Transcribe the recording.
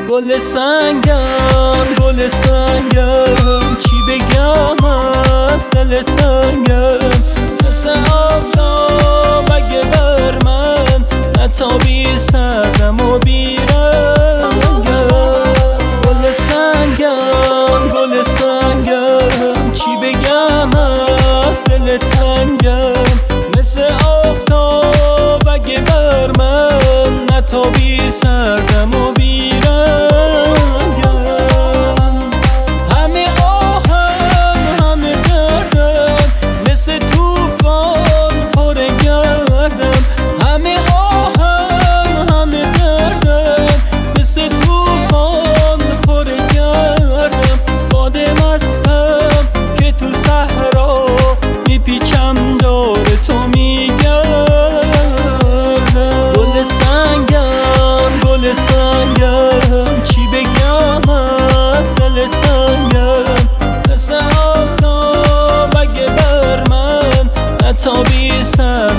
گل سنگم گل سنگم، چی بگم از دل تنگم. مثل آفتاب اگه بر من نتابی سردم و بیرنگم. گل سنگم گل سنگم، چی بگم از دل تنگم. مثل آفتاب اگه بر من نتابی سردم و بیرنگم. همه آهم همه دردم، مثل توفان پر گردم. همه آهم همه دردم، مثل توفان پر گردم. باد مستم که تو صحرا میپیچم دور تو میگردم. گل سنگم گل سنگم، چی بگم از دل تنگم. مثل آفتاب اگه بر من نتابی سر